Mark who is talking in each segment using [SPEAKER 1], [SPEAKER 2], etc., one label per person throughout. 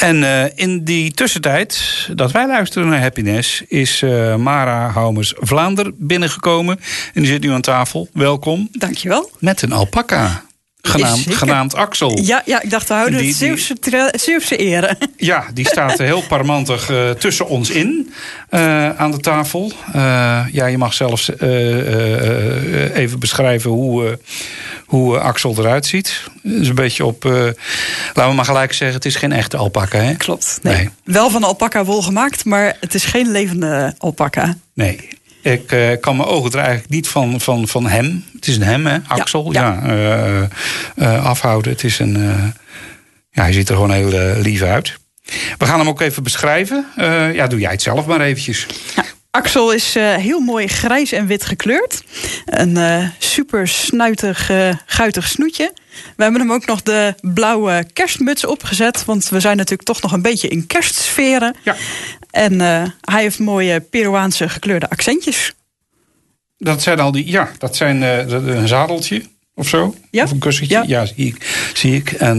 [SPEAKER 1] En in die tussentijd dat wij luisteren naar Happiness is Mara Haumers-Vlaanderen binnengekomen. En die zit nu aan tafel. Welkom.
[SPEAKER 2] Dankjewel.
[SPEAKER 1] Met een alpaca. Genaamd Axel.
[SPEAKER 2] Ja, ik dacht we houden het Zeeuwse ere. Ja,
[SPEAKER 1] die staat heel parmantig tussen ons in aan de tafel. Je mag zelfs even beschrijven hoe Axel eruit ziet. Dus een beetje op, laten we maar gelijk zeggen, het is geen echte alpaca, hè?
[SPEAKER 2] Klopt. Nee. Wel van alpaca wol gemaakt, maar het is geen levende alpaca.
[SPEAKER 1] Nee. Ik kan mijn ogen er eigenlijk niet van hem. Het is een hem, hè? Axel. Afhouden. Het is hij ziet er gewoon heel lief uit. We gaan hem ook even beschrijven. Doe jij het zelf maar eventjes.
[SPEAKER 2] Ja, Axel is heel mooi grijs en wit gekleurd. Een super snuitig, guitig snoetje. We hebben hem ook nog de blauwe kerstmuts opgezet. Want we zijn natuurlijk toch nog een beetje in kerstsferen. Ja. En hij heeft mooie Peruaanse gekleurde accentjes. Dat zijn
[SPEAKER 1] een zadeltje of zo?
[SPEAKER 2] Ja.
[SPEAKER 1] Of een kussentje? Ja, zie ik. En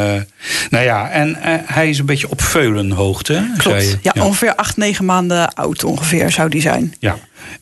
[SPEAKER 1] hij is een beetje op veulenhoogte.
[SPEAKER 2] Klopt. Zei je? Ja, ongeveer 8-9 maanden oud ongeveer zou die zijn.
[SPEAKER 1] Ja.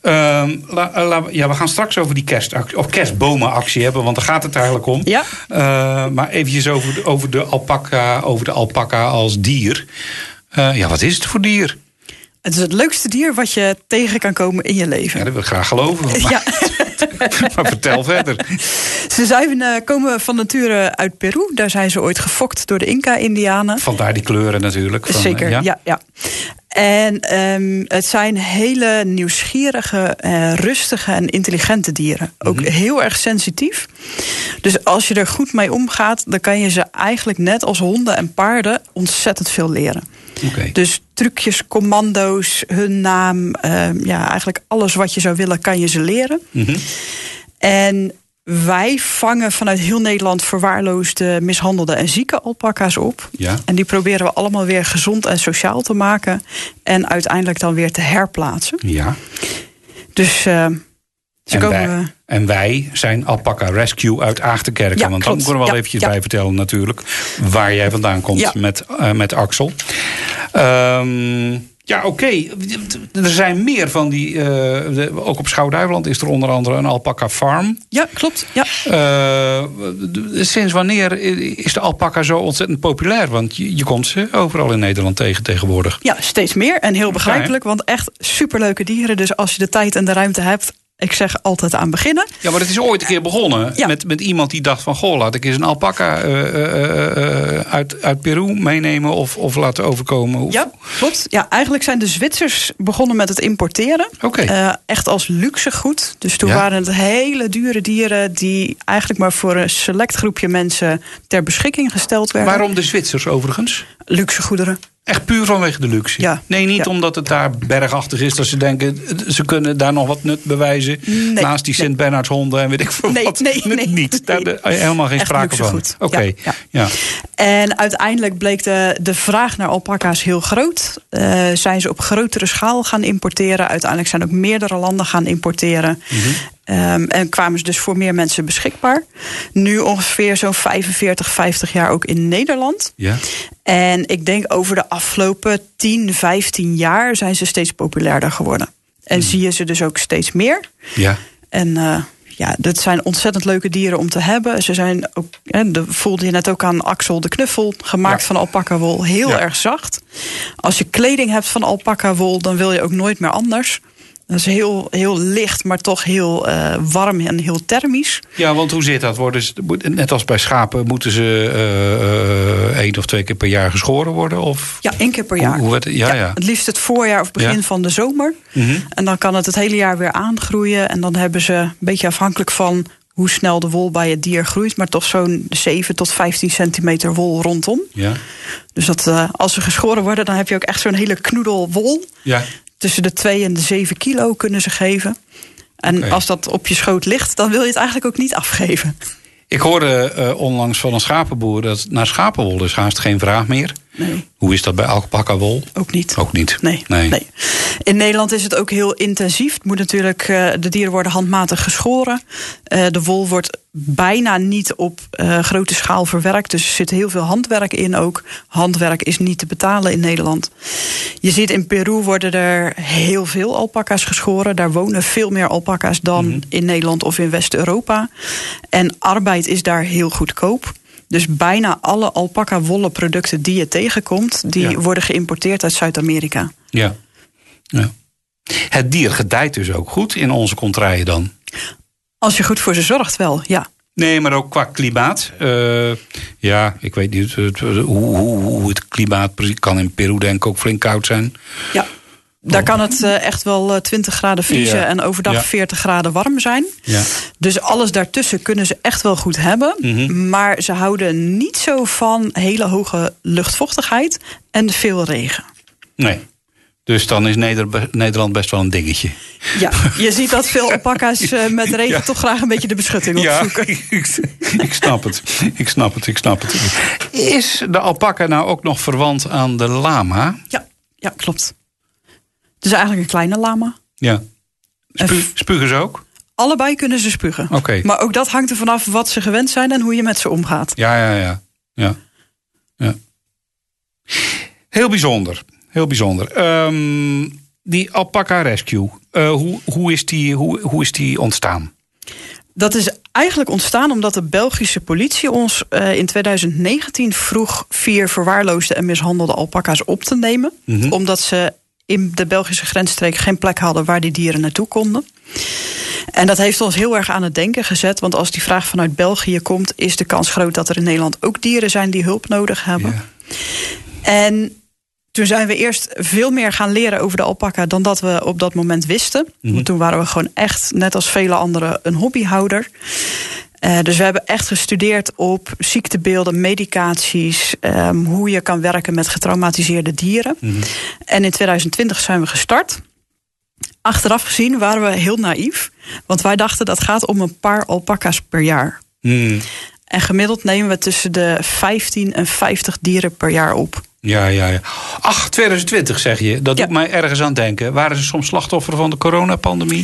[SPEAKER 1] We gaan straks over die kerstbomenactie hebben, want daar gaat het eigenlijk om.
[SPEAKER 2] Ja.
[SPEAKER 1] Maar eventjes over de alpaca als dier. Wat is het voor dier?
[SPEAKER 2] Het is het leukste dier wat je tegen kan komen in je leven.
[SPEAKER 1] Ja, dat wil ik graag geloven.
[SPEAKER 2] Ja.
[SPEAKER 1] Maar vertel verder.
[SPEAKER 2] Ze komen van nature uit Peru. Daar zijn ze ooit gefokt door de Inca-Indianen.
[SPEAKER 1] Vandaar die kleuren natuurlijk.
[SPEAKER 2] Zeker, ja. En het zijn hele nieuwsgierige, rustige en intelligente dieren. Ook heel erg sensitief. Dus als je er goed mee omgaat, dan kan je ze eigenlijk net als honden en paarden ontzettend veel leren. Okay. Dus trucjes, commando's, hun naam, eigenlijk alles wat je zou willen, kan je ze leren. Mm-hmm. En wij vangen vanuit heel Nederland verwaarloosde, mishandelde en zieke alpaca's op. Ja. En die proberen we allemaal weer gezond en sociaal te maken. En uiteindelijk dan weer te herplaatsen. Ja. Dus
[SPEAKER 1] wij zijn Alpaca Rescue uit Aagtenkerken.
[SPEAKER 2] Ja,
[SPEAKER 1] want
[SPEAKER 2] klopt.
[SPEAKER 1] dan moeten we wel eventjes bij vertellen natuurlijk waar jij vandaan komt met Axel. Oké. Er zijn meer van die. Ook op Schouwduiveland is er onder andere een alpaca farm.
[SPEAKER 2] Ja, klopt. Ja.
[SPEAKER 1] Sinds wanneer is de alpaca zo ontzettend populair? Want je komt ze overal in Nederland tegen tegenwoordig.
[SPEAKER 2] Ja, steeds meer en heel begrijpelijk. Want echt superleuke dieren. Dus als je de tijd en de ruimte hebt, ik zeg altijd aan beginnen.
[SPEAKER 1] Ja, maar het is ooit een keer begonnen met iemand die dacht van, goh, laat ik eens een alpaca uit Peru meenemen of laten overkomen.
[SPEAKER 2] Ja, klopt. Ja, eigenlijk zijn de Zwitsers begonnen met het importeren.
[SPEAKER 1] Okay.
[SPEAKER 2] Echt als luxegoed. Dus toen waren het hele dure dieren die eigenlijk maar voor een select groepje mensen ter beschikking gesteld werden.
[SPEAKER 1] Waarom de Zwitsers overigens?
[SPEAKER 2] Luxegoederen.
[SPEAKER 1] Echt puur vanwege de luxe?
[SPEAKER 2] Ja.
[SPEAKER 1] Nee, niet omdat het daar bergachtig is. Dat ze denken, ze kunnen daar nog wat nut bewijzen. Nee, naast die Sint-Bernardshonden en weet ik veel wat.
[SPEAKER 2] Nee.
[SPEAKER 1] Niet. Daar helemaal geen
[SPEAKER 2] echt
[SPEAKER 1] sprake van.
[SPEAKER 2] Oké. Ja. En uiteindelijk bleek de vraag naar alpaca's heel groot. Zijn ze op grotere schaal gaan importeren. Uiteindelijk zijn ook meerdere landen gaan importeren. Mm-hmm. En kwamen ze dus voor meer mensen beschikbaar. Nu ongeveer zo'n 45, 50 jaar ook in Nederland. Ja. En ik denk over de afgelopen 10, 15 jaar zijn ze steeds populairder geworden. En zie je ze dus ook steeds meer. Ja. En dat zijn ontzettend leuke dieren om te hebben. Ze zijn ook, voelde je net ook aan Axel de knuffel, gemaakt van alpaca wol, heel erg zacht. Als je kleding hebt van alpaca wol, dan wil je ook nooit meer anders. Dat is heel, heel licht, maar toch heel warm en heel thermisch. Ja,
[SPEAKER 1] want hoe zit dat? Net als bij schapen, moeten ze 1 of 2 keer per jaar geschoren worden? Of?
[SPEAKER 2] Ja, 1 keer per jaar. Het liefst het voorjaar of begin van de zomer. Mm-hmm. En dan kan het hele jaar weer aangroeien. En dan hebben ze, een beetje afhankelijk van hoe snel de wol bij het dier groeit, maar toch zo'n 7 tot 15 centimeter wol rondom. Ja. Dus als ze geschoren worden, dan heb je ook echt zo'n hele knoedel wol. Ja. Tussen de 2 en de 7 kilo kunnen ze geven. En als dat op je schoot ligt, dan wil je het eigenlijk ook niet afgeven.
[SPEAKER 1] Ik hoorde onlangs van een schapenboer dat naar schapenwol is haast geen vraag meer.
[SPEAKER 2] Nee.
[SPEAKER 1] Hoe is dat bij alpaca-wol?
[SPEAKER 2] Ook niet.
[SPEAKER 1] Ook niet.
[SPEAKER 2] Nee. In Nederland is het ook heel intensief. Het moet natuurlijk, de dieren worden handmatig geschoren. De wol wordt bijna niet op grote schaal verwerkt. Dus er zit heel veel handwerk in ook. Handwerk is niet te betalen in Nederland. Je ziet in Peru worden er heel veel alpaca's geschoren. Daar wonen veel meer alpaca's dan in Nederland of in West-Europa. En arbeid is daar heel goedkoop. Dus bijna alle alpaca-wollen producten die je tegenkomt, die worden geïmporteerd uit Zuid-Amerika.
[SPEAKER 1] Ja. Het dier gedijt dus ook goed in onze contraien dan?
[SPEAKER 2] Als je goed voor ze zorgt wel, ja.
[SPEAKER 1] Nee, maar ook qua klimaat. Ik weet niet hoe het klimaat kan in Peru denk ik ook flink koud zijn. Ja.
[SPEAKER 2] Daar kan het echt wel 20 graden vriezen en overdag 40 graden warm zijn. Ja. Dus alles daartussen kunnen ze echt wel goed hebben. Mm-hmm. Maar ze houden niet zo van hele hoge luchtvochtigheid en veel regen.
[SPEAKER 1] Nee. Dus dan is Nederland best wel een dingetje.
[SPEAKER 2] Ja, je ziet dat veel alpaca's met regen toch graag een beetje de beschutting opzoeken.
[SPEAKER 1] Ja, ik snap het. Is de alpaca nou ook nog verwant aan de lama?
[SPEAKER 2] Ja, klopt. Het is eigenlijk een kleine lama.
[SPEAKER 1] Ja. Spugen ze ook?
[SPEAKER 2] Allebei kunnen ze spugen.
[SPEAKER 1] Okay.
[SPEAKER 2] Maar ook dat hangt er vanaf wat ze gewend zijn en hoe je met ze omgaat.
[SPEAKER 1] Ja. Heel bijzonder. Die Alpaca Rescue, hoe is die ontstaan?
[SPEAKER 2] Dat is eigenlijk ontstaan omdat de Belgische politie ons in 2019 vroeg 4 verwaarloosde en mishandelde alpaca's op te nemen. Mm-hmm. Omdat ze in de Belgische grensstreek geen plek hadden waar die dieren naartoe konden. En dat heeft ons heel erg aan het denken gezet. Want als die vraag vanuit België komt, is de kans groot dat er in Nederland ook dieren zijn die hulp nodig hebben. Ja. En toen zijn we eerst veel meer gaan leren over de alpaca dan dat we op dat moment wisten. Mm-hmm. Want toen waren we gewoon echt, net als vele anderen, een hobbyhouder. Dus we hebben echt gestudeerd op ziektebeelden, medicaties, hoe je kan werken met getraumatiseerde dieren. Mm-hmm. En in 2020 zijn we gestart. Achteraf gezien waren we heel naïef. Want wij dachten dat gaat om een paar alpaca's per jaar. Mm. En gemiddeld nemen we tussen de 15 en 50 dieren per jaar op.
[SPEAKER 1] Ja. Ach, 2020 zeg je. Dat doet mij ergens aan denken. Waren ze soms slachtoffer van de coronapandemie?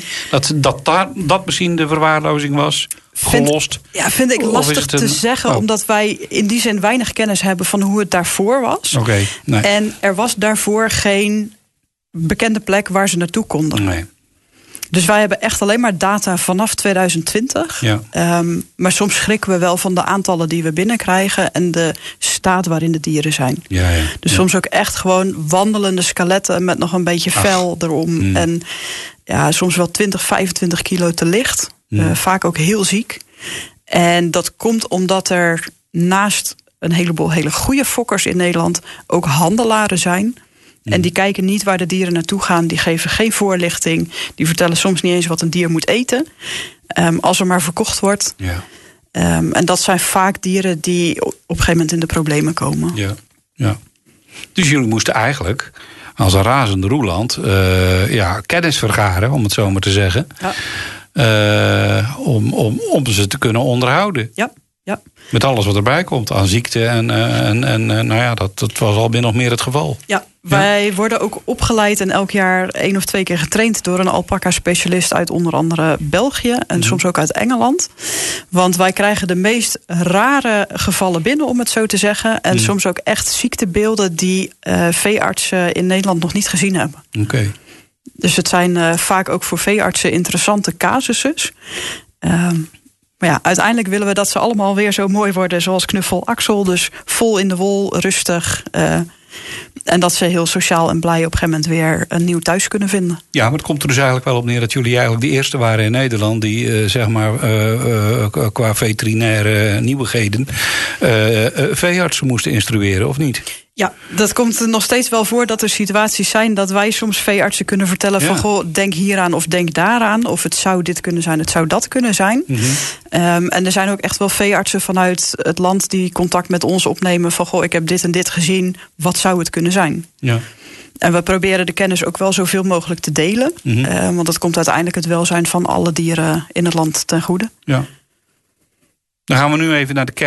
[SPEAKER 1] Dat misschien de verwaarlozing was? Gelost?
[SPEAKER 2] Vind ik lastig te zeggen. Omdat wij in die zin weinig kennis hebben van hoe het daarvoor was.
[SPEAKER 1] Okay, nee.
[SPEAKER 2] En er was daarvoor geen bekende plek waar ze naartoe konden.
[SPEAKER 1] Nee.
[SPEAKER 2] Dus wij hebben echt alleen maar data vanaf 2020. Ja. Maar soms schrikken we wel van de aantallen die we binnenkrijgen en de staat waarin de dieren zijn.
[SPEAKER 1] Ja.
[SPEAKER 2] Dus soms ook echt gewoon wandelende skeletten met nog een beetje vel erom. En soms wel 20, 25 kilo te licht. Vaak ook heel ziek. En dat komt omdat er naast een heleboel hele goede fokkers in Nederland ook handelaren zijn. En die kijken niet waar de dieren naartoe gaan. Die geven geen voorlichting. Die vertellen soms niet eens wat een dier moet eten. Als er maar verkocht wordt. Ja. En dat zijn vaak dieren die op een gegeven moment in de problemen komen.
[SPEAKER 1] Ja. Dus jullie moesten eigenlijk als een razende roeland kennis vergaren, om het zo maar te zeggen. Ja. Om ze te kunnen onderhouden. Ja. Met alles wat erbij komt aan ziekte. Dat was al min of meer het geval. Ja,
[SPEAKER 2] wij worden ook opgeleid en elk jaar 1 of 2 keer getraind door een alpaca-specialist uit onder andere België en soms ook uit Engeland. Want wij krijgen de meest rare gevallen binnen, om het zo te zeggen. En soms ook echt ziektebeelden die veeartsen in Nederland nog niet gezien hebben.
[SPEAKER 1] Okay.
[SPEAKER 2] Dus het zijn vaak ook voor veeartsen interessante casussen. Maar uiteindelijk willen we dat ze allemaal weer zo mooi worden zoals Knuffel Axel. Dus vol in de wol, rustig. En dat ze heel sociaal en blij op een gegeven moment weer een nieuw thuis kunnen vinden. Ja,
[SPEAKER 1] maar het komt er dus eigenlijk wel op neer dat jullie eigenlijk de eerste waren in Nederland die qua veterinaire nieuwigheden veeartsen moesten instrueren, of niet?
[SPEAKER 2] Ja, dat komt er nog steeds wel voor dat er situaties zijn dat wij soms veeartsen kunnen vertellen van goh, denk hieraan of denk daaraan. Of het zou dit kunnen zijn, het zou dat kunnen zijn. Mm-hmm. En er zijn ook echt wel veeartsen vanuit het land die contact met ons opnemen van goh, ik heb dit en dit gezien, wat zou het kunnen zijn? Ja. En we proberen de kennis ook wel zoveel mogelijk te delen. Mm-hmm. Want dat komt uiteindelijk het welzijn van alle dieren in het land ten goede.
[SPEAKER 1] Ja. Dan gaan we nu even naar de kerst.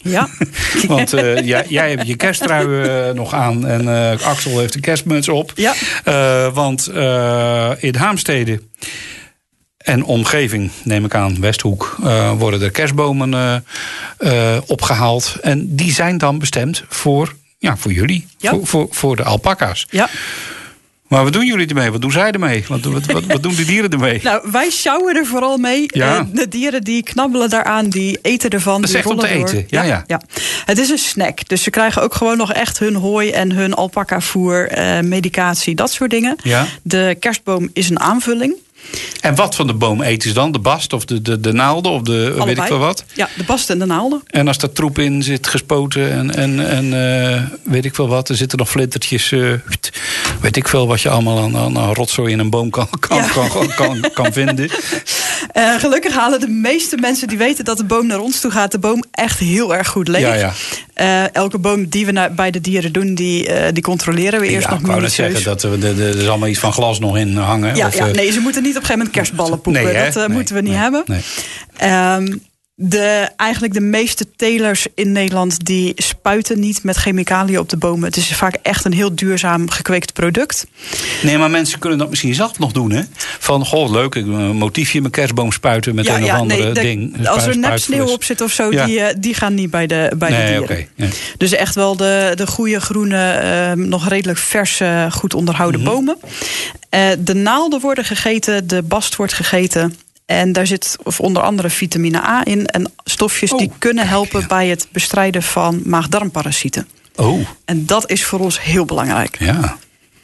[SPEAKER 2] Ja.
[SPEAKER 1] Want jij hebt je kersttrui nog aan en Axel heeft een kerstmuts op.
[SPEAKER 2] Ja.
[SPEAKER 1] Want in Haamstede en omgeving, neem ik aan, Westhoek, worden er kerstbomen opgehaald. En die zijn dan bestemd voor jullie, voor de alpaca's.
[SPEAKER 2] Ja.
[SPEAKER 1] Maar wat doen jullie ermee? Wat doen zij ermee? Wat doen die dieren ermee?
[SPEAKER 2] Nou, wij sjouwen er vooral mee.
[SPEAKER 1] Ja.
[SPEAKER 2] De dieren die knabbelen daaraan, die eten ervan.
[SPEAKER 1] Dat is
[SPEAKER 2] die
[SPEAKER 1] echt om te
[SPEAKER 2] rollen door.
[SPEAKER 1] eten? Ja.
[SPEAKER 2] Het is een snack. Dus ze krijgen ook gewoon nog echt hun hooi en hun alpaca-voer, medicatie, dat soort dingen.
[SPEAKER 1] Ja.
[SPEAKER 2] De kerstboom is een aanvulling.
[SPEAKER 1] En wat van de boom eten ze dan? De bast of de naalden of de
[SPEAKER 2] Allebei.
[SPEAKER 1] weet ik veel wat?
[SPEAKER 2] Ja, de bast en de naalden.
[SPEAKER 1] En als daar troep in zit gespoten en weet ik veel wat, er zitten nog flintertjes, weet ik veel wat je allemaal aan rotzooi in een boom kan vinden.
[SPEAKER 2] Gelukkig halen de meeste mensen die weten dat de boom naar ons toe gaat, de boom echt heel erg goed leeg.
[SPEAKER 1] Ja.
[SPEAKER 2] Elke boom die we bij de dieren doen, die controleren we eerst nog minutieus.
[SPEAKER 1] Ik wou net zeggen dat er is allemaal iets van glas nog in hangen.
[SPEAKER 2] Nee, ze moeten niet op een gegeven moment kerstballen poepen.
[SPEAKER 1] Nee,
[SPEAKER 2] dat moeten we niet hebben.
[SPEAKER 1] Nee.
[SPEAKER 2] Eigenlijk de meeste telers in Nederland die spuiten niet met chemicaliën op de bomen. Het is vaak echt een heel duurzaam gekweekt product.
[SPEAKER 1] Nee, maar mensen kunnen dat misschien zelf nog doen, hè? Van, leuk, een motiefje in mijn kerstboom spuiten met een of andere ding.
[SPEAKER 2] Als er nep sneeuw op zit of zo, die gaan niet bij de dieren.
[SPEAKER 1] Okay, ja.
[SPEAKER 2] Dus echt wel de goede, groene, nog redelijk verse, goed onderhouden bomen. De naalden worden gegeten, de bast wordt gegeten. En daar zit onder andere vitamine A in en stofjes die kunnen helpen bij het bestrijden van maag-darmparasieten. En dat is voor ons heel belangrijk.
[SPEAKER 1] Ja.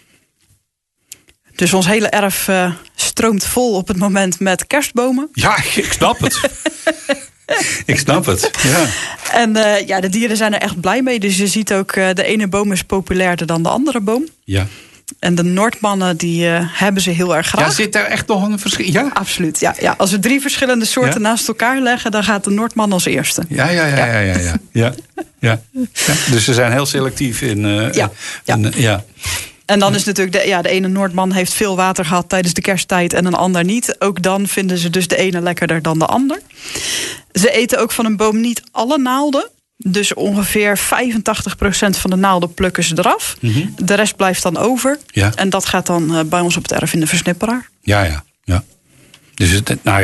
[SPEAKER 2] Dus ons hele erf stroomt vol op het moment met kerstbomen.
[SPEAKER 1] Ja, ik snap het. Ik snap het, ja. En
[SPEAKER 2] de dieren zijn er echt blij mee. Dus je ziet ook, de ene boom is populairder dan de andere boom.
[SPEAKER 1] Ja.
[SPEAKER 2] En de Noordmannen, die hebben ze heel erg graag.
[SPEAKER 1] Ja, zit daar echt nog een verschil? Ja?
[SPEAKER 2] Absoluut, ja. Als we 3 verschillende soorten naast elkaar leggen, dan gaat de Noordman als eerste.
[SPEAKER 1] Ja. Dus ze zijn heel selectief in... Ja.
[SPEAKER 2] En dan is natuurlijk de ene Noordman heeft veel water gehad tijdens de kersttijd en een ander niet. Ook dan vinden ze dus de ene lekkerder dan de ander. Ze eten ook van een boom niet alle naalden. Dus ongeveer 85% van de naalden plukken ze eraf. Mm-hmm. De rest blijft dan over. Ja. En dat gaat dan bij ons op het erf in de versnipperaar.
[SPEAKER 1] Ja. Dus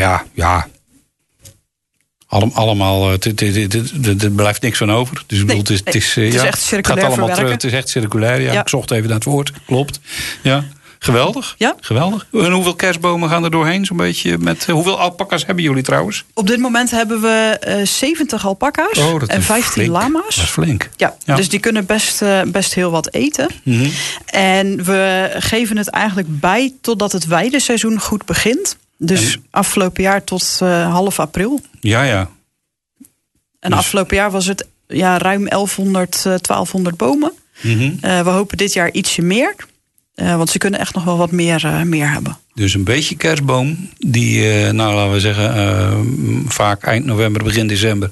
[SPEAKER 1] allemaal, er blijft niks van over. Dus het is
[SPEAKER 2] echt circulair
[SPEAKER 1] gaat allemaal
[SPEAKER 2] verwerken.
[SPEAKER 1] terug. Het is echt circulair, ja. Ik zocht even naar het woord. Klopt, ja. Geweldig. Ja? Geweldig. En hoeveel kerstbomen gaan er doorheen? Zo'n beetje met. Hoeveel alpaca's hebben jullie trouwens?
[SPEAKER 2] Op dit moment hebben we 70 alpaca's en 15
[SPEAKER 1] flink.
[SPEAKER 2] lama's.
[SPEAKER 1] Dat is flink.
[SPEAKER 2] Ja. Dus die kunnen best heel wat eten. Mm-hmm. En we geven het eigenlijk bij totdat het weideseizoen goed begint. Dus afgelopen jaar tot half april. Ja. En dus afgelopen jaar was het ruim 1200 bomen. Mm-hmm. We hopen dit jaar ietsje meer. Want ze kunnen echt nog wel wat meer hebben. Dus een beetje kerstboom die, laten we zeggen, vaak eind november, begin december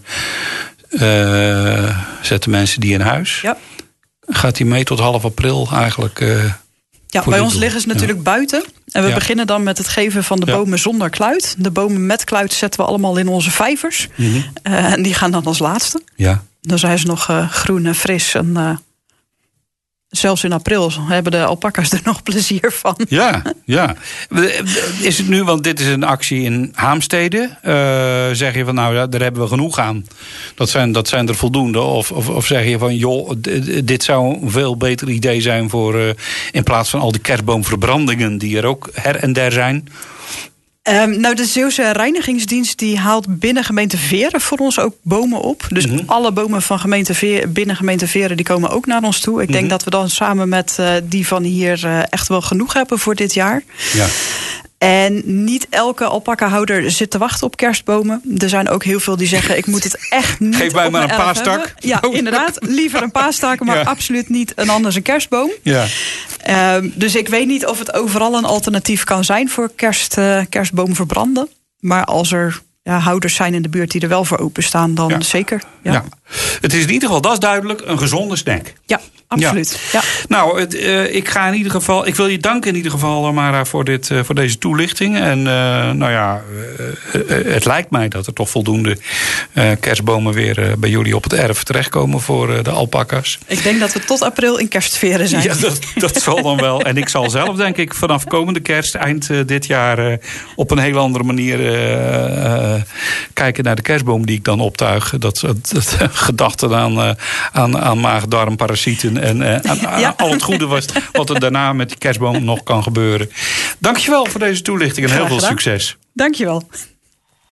[SPEAKER 2] zetten mensen die in huis. Ja. Gaat die mee tot half april eigenlijk? Bij ons liggen ze natuurlijk buiten. En we beginnen dan met het geven van de bomen zonder kluit. De bomen met kluit zetten we allemaal in onze vijvers. Mm-hmm. En die gaan dan als laatste. Ja. Dan zijn ze nog groen en fris en... Zelfs in april hebben de alpaca's er nog plezier van. Ja. Is het nu, want dit is een actie in Haamstede. Zeg je van daar hebben we genoeg aan. Dat zijn er voldoende. Of zeg je van dit zou een veel beter idee zijn voor in plaats van al die kerstboomverbrandingen die er ook her en der zijn. De Zeeuwse Reinigingsdienst die haalt binnen gemeente Veren voor ons ook bomen op. Dus alle bomen van binnen gemeente Veren die komen ook naar ons toe. Ik denk dat we dan samen met die van hier echt wel genoeg hebben voor dit jaar. Ja. En niet elke alpaca-houder zit te wachten op kerstbomen. Er zijn ook heel veel die zeggen, ik moet het echt niet. Geef mij maar een paastak. Ja, inderdaad. Liever een paastak, maar absoluut niet een kerstboom. Ja. Dus ik weet niet of het overal een alternatief kan zijn voor kerstboom verbranden. Maar als er houders zijn in de buurt die er wel voor openstaan, dan zeker. Ja. Het is in ieder geval, dat is duidelijk, een gezonde snack. Ja, absoluut. Ja.
[SPEAKER 1] Nou, ik wil je danken in ieder geval, Mara, voor deze toelichting. En het lijkt mij dat er toch voldoende kerstbomen weer bij jullie op het erf terechtkomen voor de alpaca's.
[SPEAKER 2] Ik denk dat we tot april in kerstsferen zijn.
[SPEAKER 1] Ja, dat zal dan wel. En ik zal zelf, denk ik, vanaf komende kerst, eind dit jaar, op een heel andere manier kijken naar de kerstboom die ik dan optuig. Dat gedachten aan maag-darmparasieten en aan al het goede wat er daarna met die kerstboom nog kan gebeuren. Dankjewel voor deze toelichting en heel veel succes.
[SPEAKER 2] Dankjewel.